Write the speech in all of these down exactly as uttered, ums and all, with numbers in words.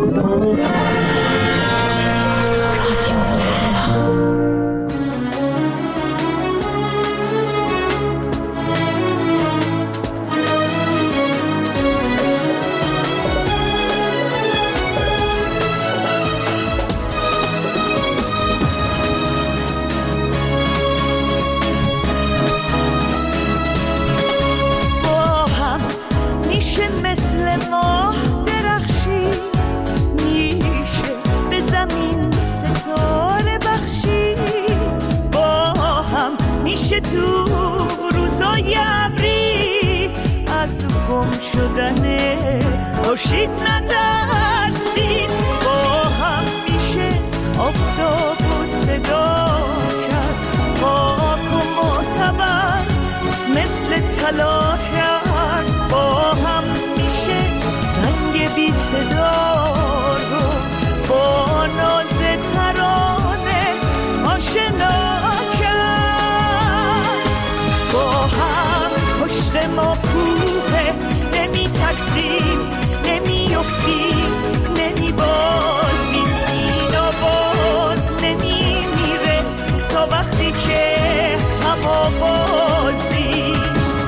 شدنه خورشید نترسید، با هم میشه آفتاب و صدا کرد، خاک و معتبر مثل طلا کرد، با هم میشه سنگ بی صدا رو با ناز ترانه آشنا کرد، با هم پشت ما کوه نمی ترسیم نمی افتیم نمی بازیم، اینا باز نمی میره تا وقتی که هم آوازیم.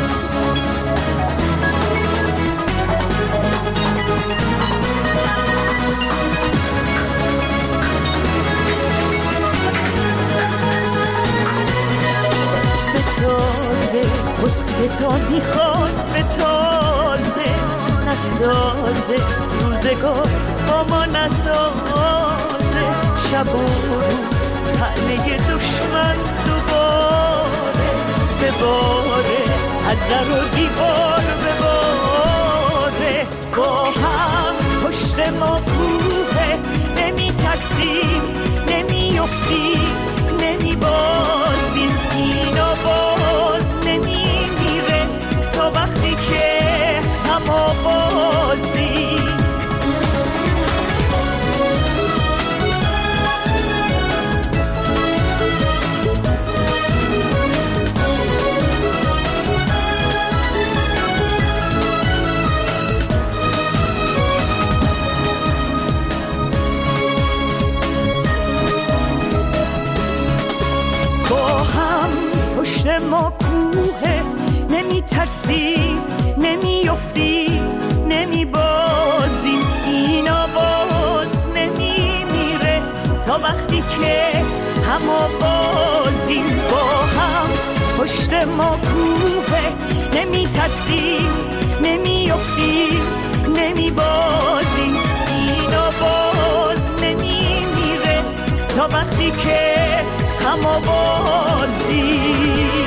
به تازه قصه تا میخواد به تازه نسازه، روزگار با ما نسازه، شب و روز تنه دشمن دوباره بباره، از در و دیوار بباره، با هم پشت ما کوه نمی ترسیم نمی افتیم نمی بازیم، اینا باز نمی میره تا وقتی که هم آوازیم. با هم پشت ما کوه نمی ترسیم نمی افتیم نمی بازیم، اینا باز نمی میره تا وقتی که هم آوازیم، با هم پشت ما کوه نمی ترسیم نمی افتیم نمی بازیم، اینا باز نمی میره تا وقتی که هم آوازیم.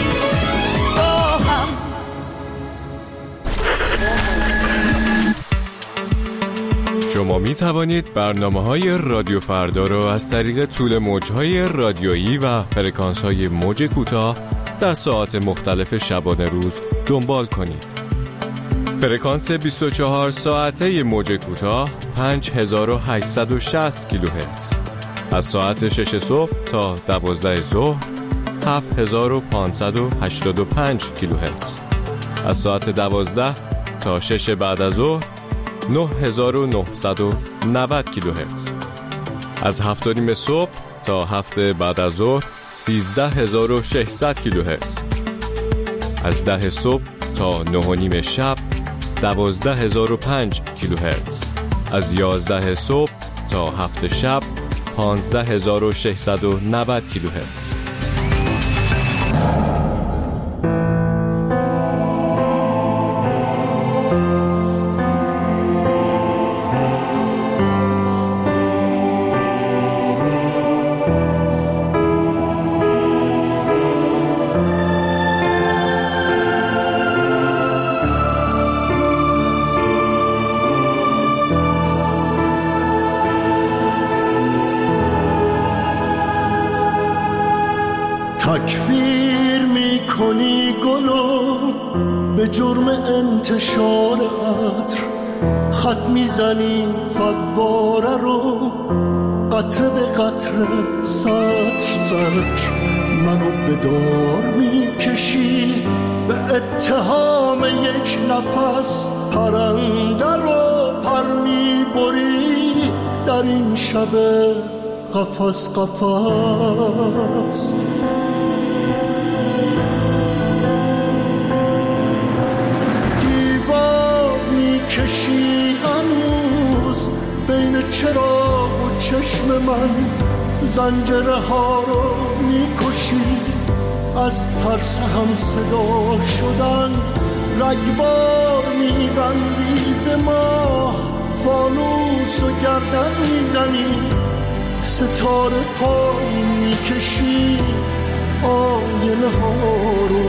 شما می توانید برنامه‌های رادیو فردا را از طریق طول موج‌های رادیویی و فرکانس‌های موج کوتاه در ساعات مختلف شبانه روز دنبال کنید. فرکانس بیست و چهار ساعته موج کوتاه پنج هزار و هشتصد و شصت کیلوهرتز، از ساعت شش صبح تا دوازده ظهر هفت هزار و پانصد و هشتاد و پنج کیلوهرتز، از ساعت دوازده تا شش بعد از ظهر نه هزار و نهصد و نود کیلوهرتز، از هفت و نیم صبح تا هفت بعد از ظهر سیزده هزار و ششصد کیلوهرتز، از ده صبح تا نه و نیم شب دوازده هزار و پنج کیلوهرتز، از یازده صبح تا هفت شب پانزده هزار و ششصد و نود کیلوهرتز. تکفیر میکنی گلو به جرم انتشار عطر، خط میزنی فواره رو قطره به قطره سطر سطر، منو به دار میکشی به اتهام یک نفس، پرنده رو پر میبری در این شب قفس قفس. دیوار میکشی هنوز بین چراغ و چشم من، زنجره ها رو میکشی از ترس هم صدا شدن. رگبار میبندی به ما، فانوس و گردن میزنی، ستاره پایین میکشی، آینه ها رو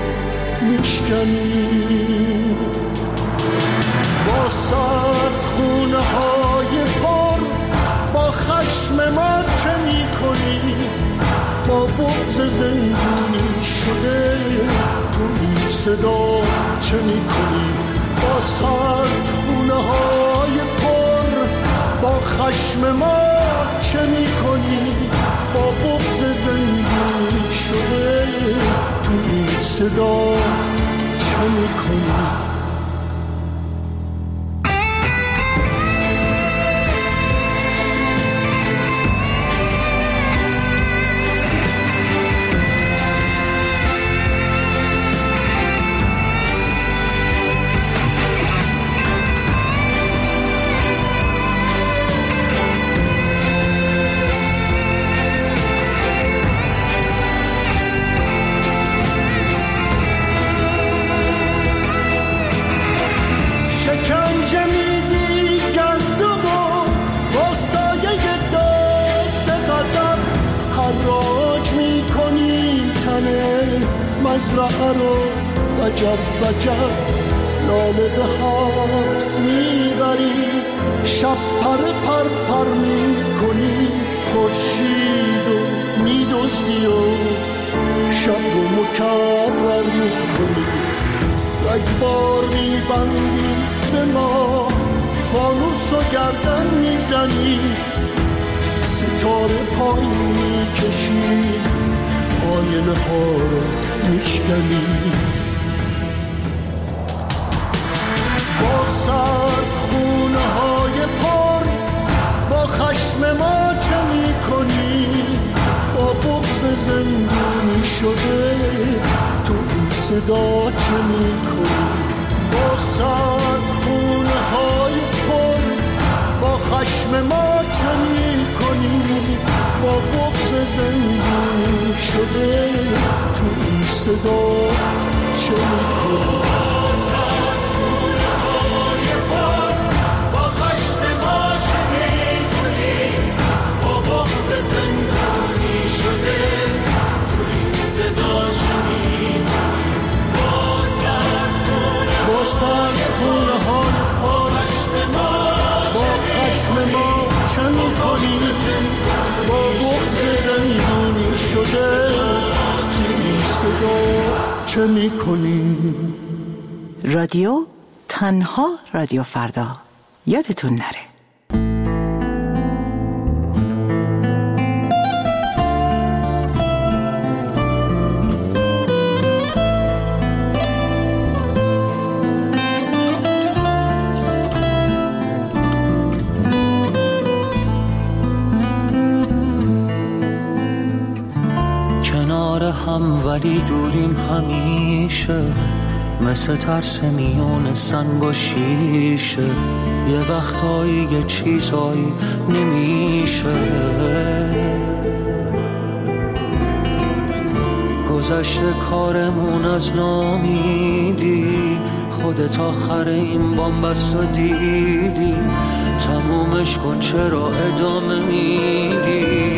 میشکنی. با سرد خونه های پر با خشم ما چه میکنی؟ با بغض زندونی شده تو این صدا چه میکنی؟ با سرد خونه های پر با خشم ما چه میکنی؟ با بغض زندونی شده تو این صدا چه میکنی؟ مزرعه رو وجب وجب لاله به حبس میبری، شب پر پر پر میکنی، خورشید رو میدزدی و شب رو مکرر میکنی. رگبار میبندی به ما، فانوس و گردن میزنی، ستاره پایین میکشی، آینه ها رو میشکنی. با سرد خونه های پر با خشم ما چه میکنی؟ با بغض زندونی شده تو این صدا چه میکنی؟ با سرد خونه های پر با خشم ما چه میکنی؟ با بغض زندونی شده تو این صدا چه میکنی؟ با سرد خونه های پر با خشم ما چه میکنی؟ با بغض زندونی شده این صدا چه میکنی؟ رادیو تنها رادیو فردا، یادتون نره. هم ولی دوریم همیشه، مثل ترس میون سنگ و شیشه. یه وقتایی یه چیزایی نمیشه، گذشته کارمون از نامیدی، خودت آخر این بامبست و دیدی، تمومش کن چرا ادامه میدی؟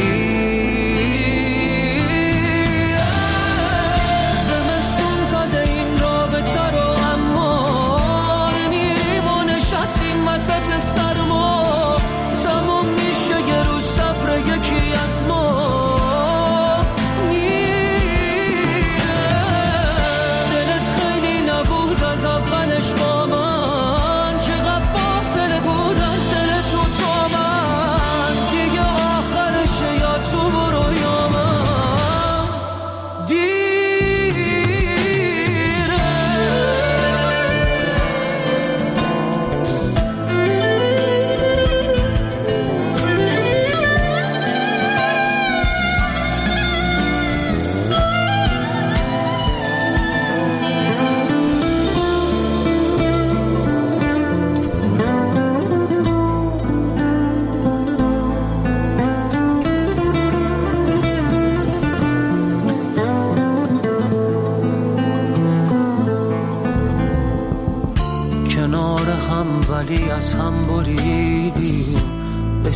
وسط سرما تموم میشه یه روز صبر یکی از ما میره. دلت خیلی نبود از اولش با من، چقدر فاصله بود از دل تو تا من، دیگه آخرشه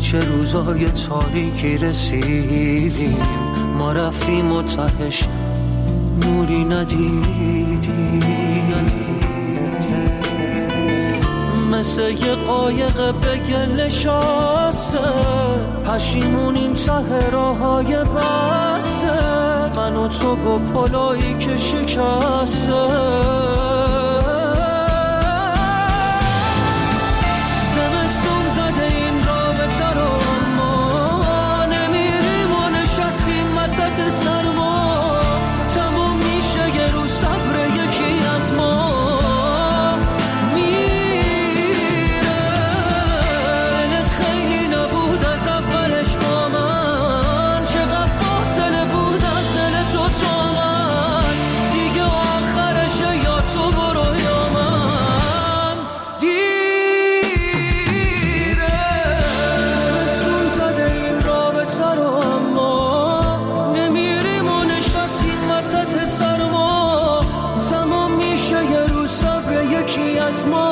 چه روزای تاریکی رسیدیم، ما رفتیم و تهش نوری ندیدیم. مثل یه قایق به گل نشسته، پشیمونیم ته راههای بسته، من و تو با پلایی که شکسته. زمستون زده این رابطه رو، اما نمیریم و نشستیم وسط سرما. تموم میشه یه روز صبر یکی از ما میره. دلت خیلی نبود از اولش با من، چقدر فاصله بود از دل تو تا من. دیگه آخرشه یا تو برو یا من دیره. زمستون زده این رابطه رو، اما نمیریم و نشستیم وسط سرما. تمام میشه یه روز صبر یکی از ما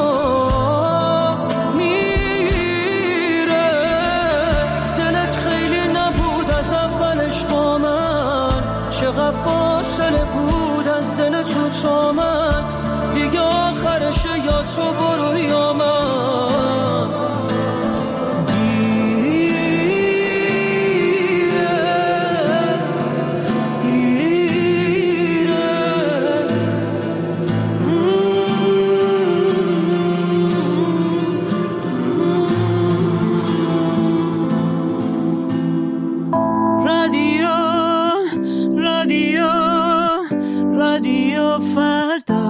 میره. دلت خیلی نبود از اولش با من، چقدر فاصله بود از دل تو تا من. دیگه آخرشه یا تو برو یا من دیره دیره. رادیو رادیو رادیو فردا.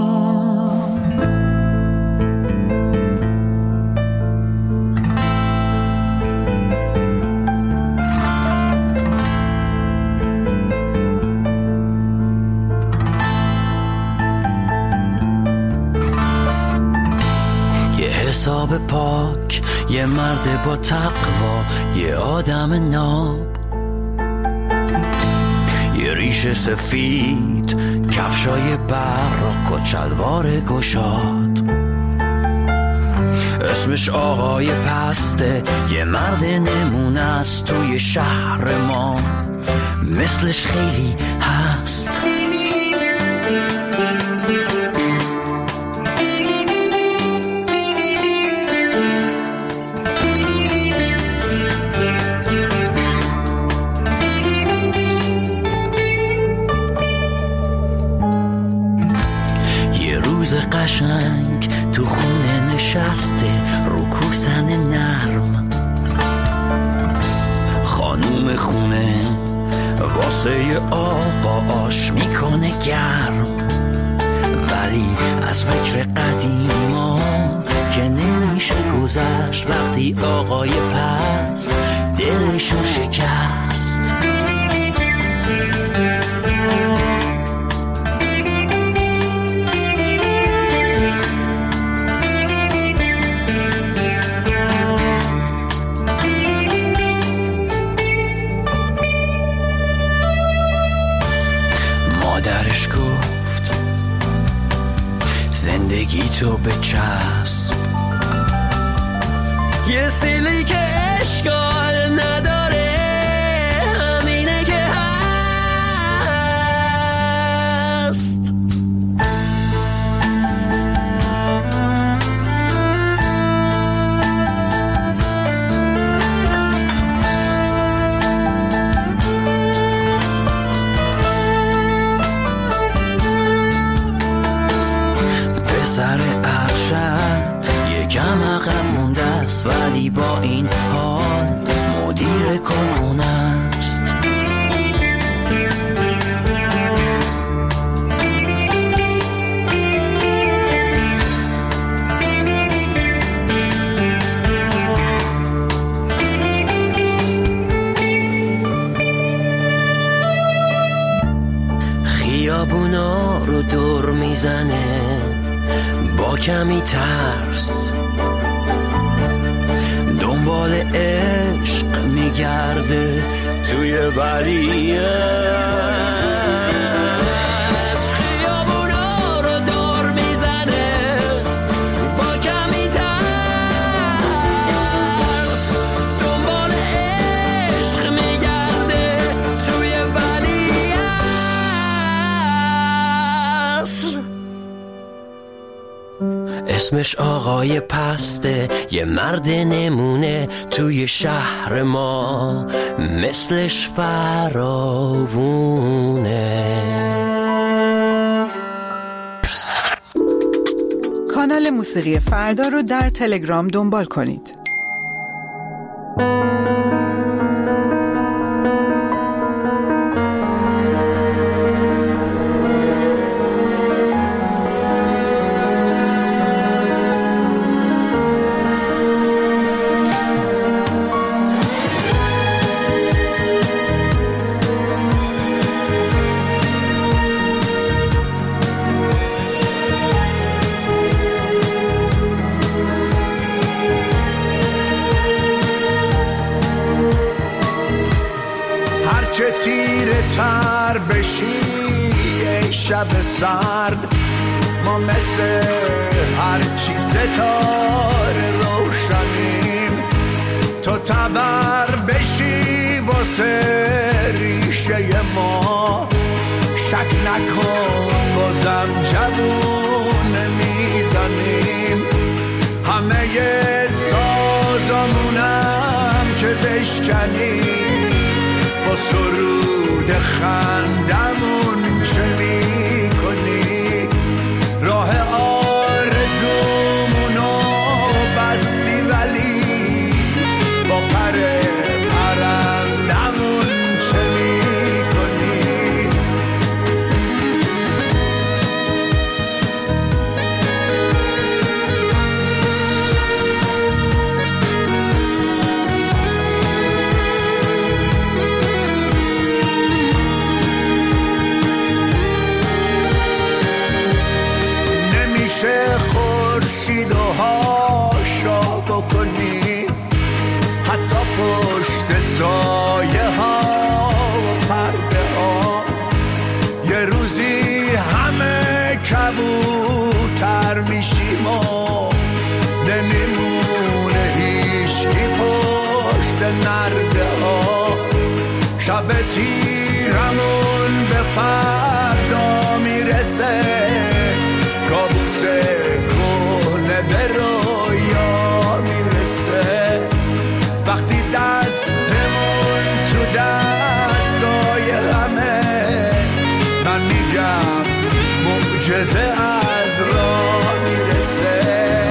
یه حساب پاک، یه مرد با تقوا، یه آدم ناب، یه ریش سفید، کفشای براق و چلوار گشاد. اسمش آقای پسته، یه مرد نمونه است توی شهر ما، مثلش خیلی هست. قشنگ تو خونه نشسته رو کوسن نرم، خانوم خونه واسه آقا آش میکنه گرم. ولی از فکر قدیما که نمیشه گذشت، وقتی آقای پست دلشو شکست. مادرش گفت زندگی تو به چسب، یه سیلی که اشکال نداره، همینه که هست. سر ارشد یکم عقب مونده است، ولی با این حال مدیر کارخونه است. خیابونا رو دور میزنه با کمی ترس، دنبال عشق میگرده توی ولیه. خیابونا رو دور میزنه با کمی ترس، دنبال اسمش آقای پسته، یه مرد نمونه توی شهر ما، مثلش فراوونه. کانال موسیقی فردا رو در تلگرام دنبال کنید. چه تیره تر بشی ای شب سرد، ما مثل هرچی ستاره روشنیم. تو تبر بشی واسه ریشه ما، شک نکن بازم جوون میزنیم. همه سازمونم که بشکنیم، با سرود خندمون چه می کنی؟ راه آرزومونو بستی ولی با پر پرندمون چه می کنی؟ خورشید و هاشا بکنی، حتی پشت سایه ها و پرده ها. یه روزی همه کبوتر میشیم و نمیمونه هیچکی پشت نرده ها. شب تیرمون به فردا میرسه، کابوس کنه به رویا میرسه. وقتی دستمون تو دستای همه، من میگم معجزه از راه میرسه.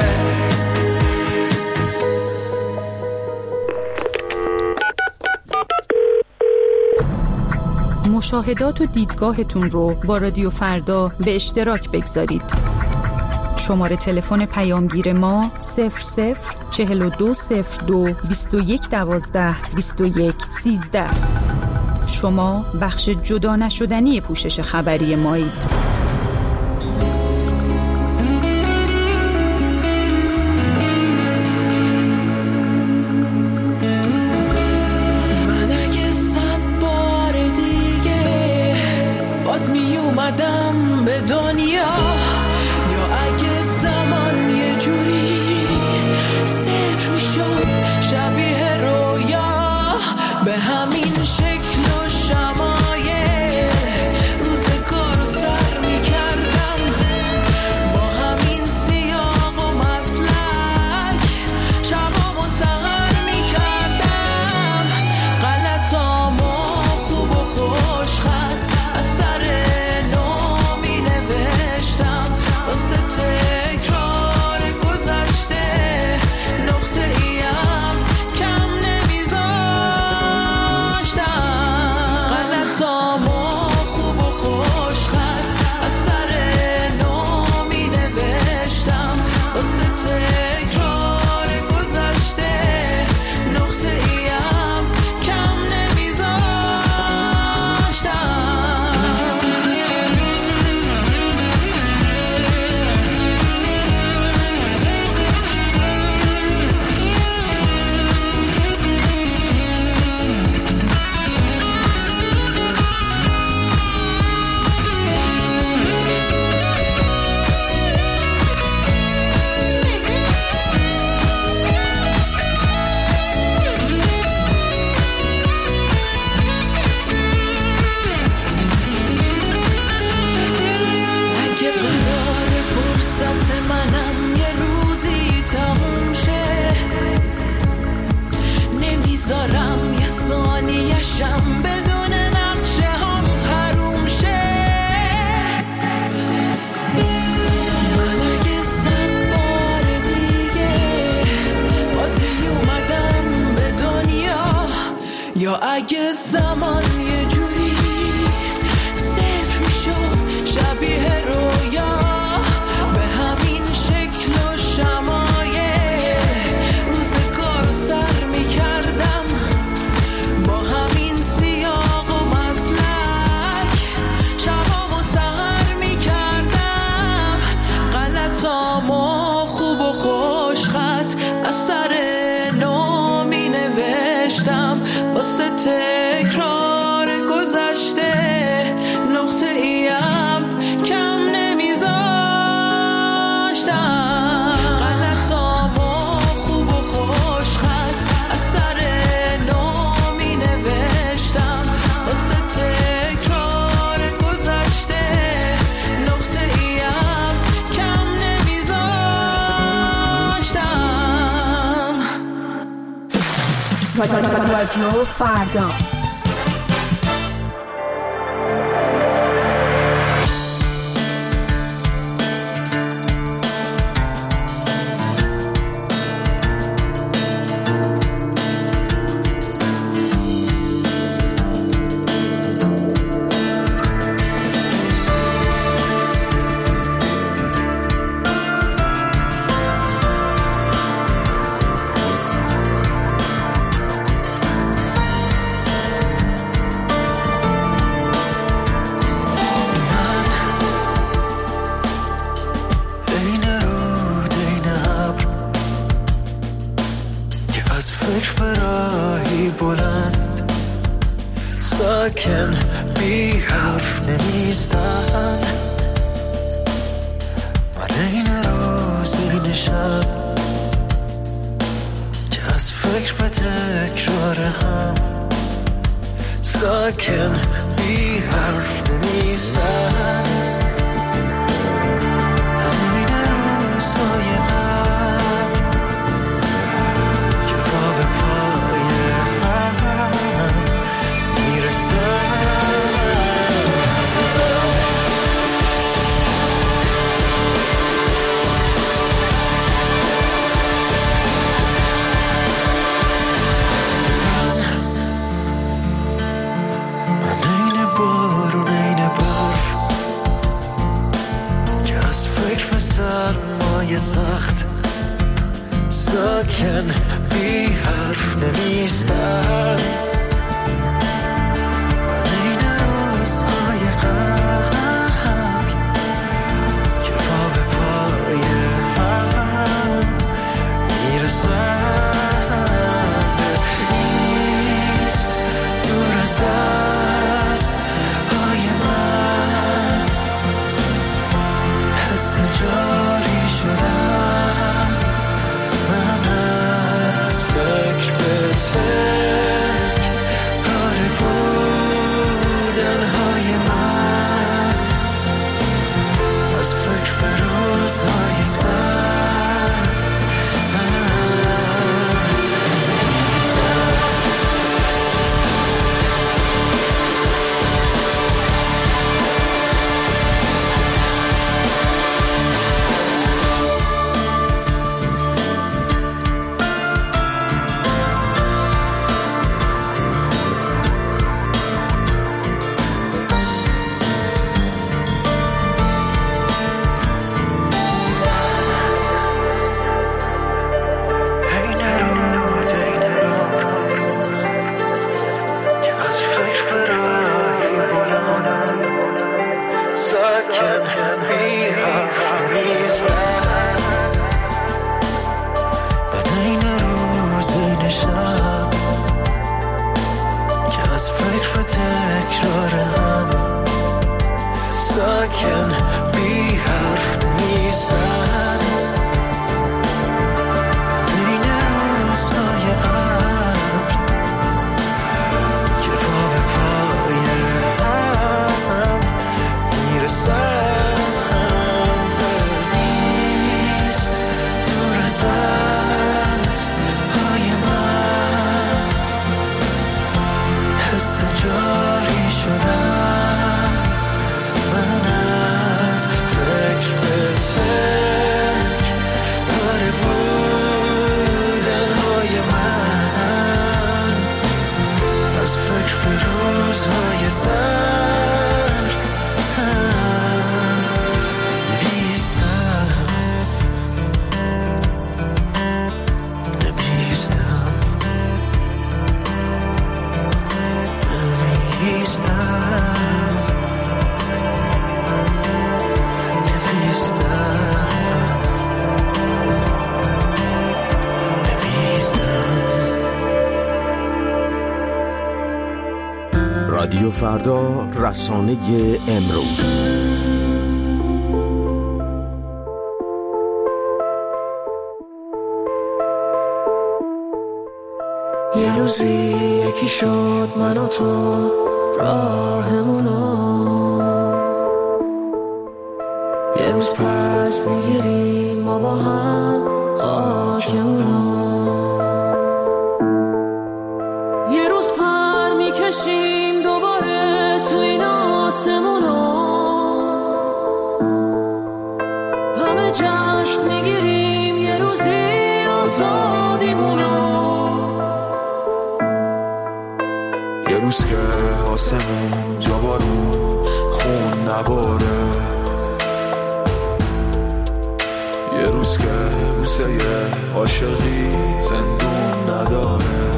مشاهدات و دیدگاهتون رو با رادیو فردا به اشتراک بگذارید. شماره تلفن پیامگیر ما صفر صفر چهل و دو صفر دو بیست و یک دوازده بیست و یک سیزده. شما بخش جدا نشدنی پوشش خبری مایید. من اگه صد بار دیگه باز می اومدم به دنیا، یا اگه زمان یه جوری صفر میشد شبیه رویا، به همین شکل و شمایل روزگار رو سر میکردم، با همین سیاق و مسلک شبامو سهر میکردم. غلطامو خوب و خوش خط از سر نو می نوشتم. نمیذارم یه ثانیه‌شم بدون نقشه هم حروم شه. من اگه صد بار دیگه باز میومدم به دنیا، یا اگه زمان یه جوری صرف میشد شبیه رویا، به همین شکل و شمایه روزگار رو سر میکردم، با همین سیاق و مسلک شبام و سهر میکردم، غلطام و خوب و خوش خط از سر نو می نوشتم، واسه تکرار گذشته نقطه ایم کم نمیذاشتم، غلطام و خوب و خوش خط از سر نو می نوشتم، واسه تکرار گذشته نقطه ایم کم نمیذاشتم. رادیو فردا. ساکن بی حرف نمیستن، من این روز این شب که از فکر به تکرار هم، ساکن بی حرف نمیستن، من این روزهای قبل که پا به پای هم میرسن. من این بارون این برف که از فکر به سرمایه سخت، ساکن بی حرف نمیستن، رادیو فردا، رسانه امروز. یه روزی یکی شد من و تو راهمونو، یه روز پس میگیریم ما با هم خاکمونو، یه روز پر میکشیم دوباره تو این آسمونو، همه جشن میگیریم یه روزی آزادیمونو، یه روز که آسمون جا بارون خون نباره، یه روز که بوسه عاشقی زندون نداره،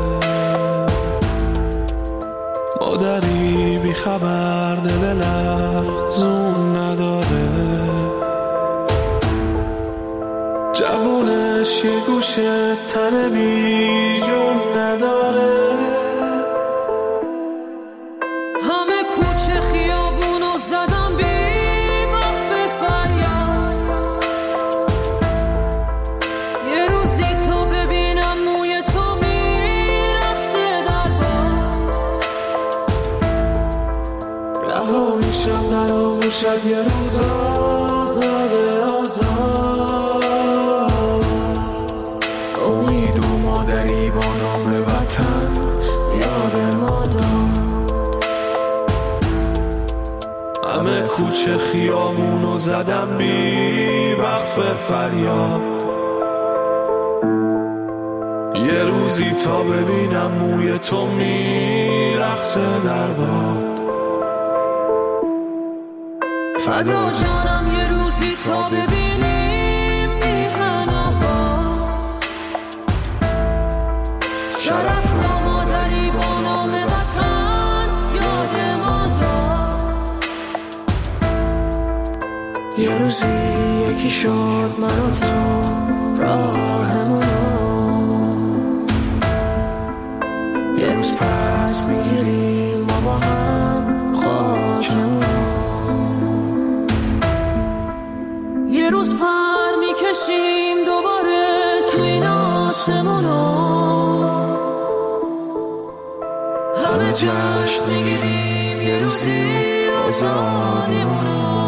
مادری بی خبر دل لرزون نداره، جوونش یه گوشه تن بی جون نداره، همه کوچه خیابونو زدم بی وقف فریاد، یه روزی تو ببینم موی تو میرقصه در باد، رها میشم در آغوشت یه روز آزاده آزاد، امید و مادری با نام وطن یاد ما داد، همه کوچه خیامونو زدم بی وقف فریاد، یه روزی تا ببینم موی تو میرقصه در باد، فدا جانم یه روزی تا ببینیم میهن آباد، شرف را مادری با نام وطن یاد ما داد، یه روزی یکی شد من و تو راهمونو، یه روز پس میگیریم ما با هم خاکمونو، یه روز پر میکشیم دوباره تو این آسمونو، همه جشن میگیریم یه روزی آزادیمونو.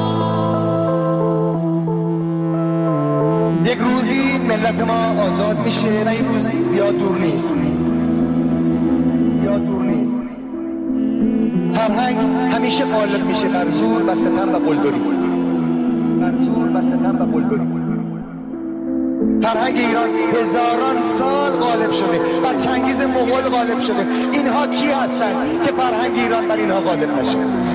یک روزی ملت ما آزاد میشه و این روز زیاد دور نیست، زیاد دور نیست. فرهنگ همیشه غالب میشه بر زور و ستم و قلدری، بر زور و ستم و قلدری. فرهنگ ایران هزاران سال غالب شده، بر چنگیز مغول غالب شده. اینها کی هستند که فرهنگ ایران بر اینها غالب نشه؟